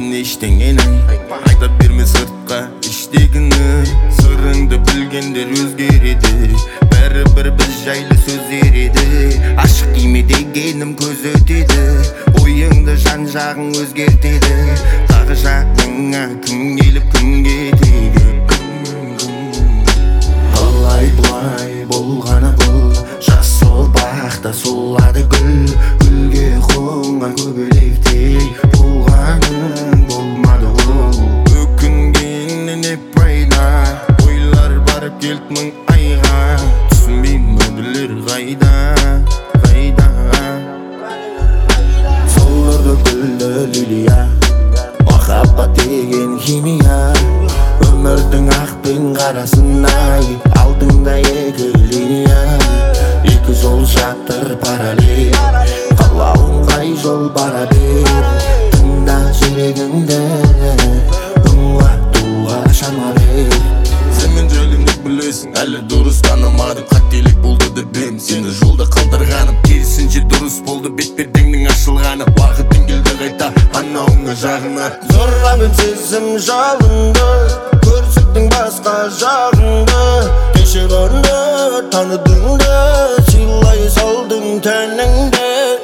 ештеңені айтап берме сыртқа іштегіні. Сырыңды білгендер өзгереді, бәрібір біз жайлы сөз ереді. Ашық киме дегенім көз өтеді, ойыңды жан жағың өзгертеді. Тағы жағыңа күн келіп күн кетеді. Былай бұлай болғаны бұл, жас сол бақта солады гүл. Гүлге қонған көбелектей болғаның болмады ол. Өкінгеннен не пайда, ойлар барып келді мың айға. Түсінбеймін өділер қайда, қайда. Солырды гүлді лилия, махаббат деген химия. Өмірдің ақ пен қарасындай, алдыңда екі линия. Екі жол жатыр параллель, қалауың қай жол бара бер. Тыңда жүрегіңді, ыңғатуға шама бер. Сен мен жөніңді білесің, әлі дұрыс танымадың. Қателік болды деп білем, сені жолда қалдырғаным. Керісінше дұрыс болды бет-пердеңнің ашылғаны. Уақытың келді қайта анауыңа жағына. Зорға мен сезім жалынды, көрсеттің басқа жағыңды. Кешір оны таныдыңды, сыйлай салдың тәніңді.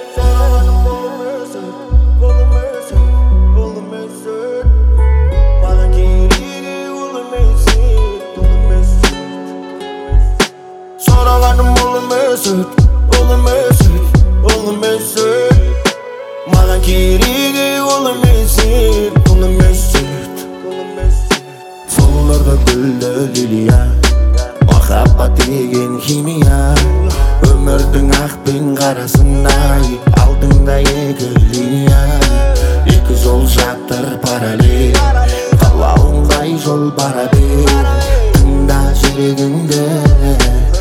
Sorağanım oğlum Mesut, oğlum Mesut, oğlum Mesut. Mağan kirigi oğlum Mesut, oğlum Mesut. Sollarda güldü lilya, mахаббат деген химия. Өмірдің ақ пен қарасындай, алдыңда екі линия. Екі жол жатыр параллель, қалауың қай жол бара бер. Тыңда жүрегіңді,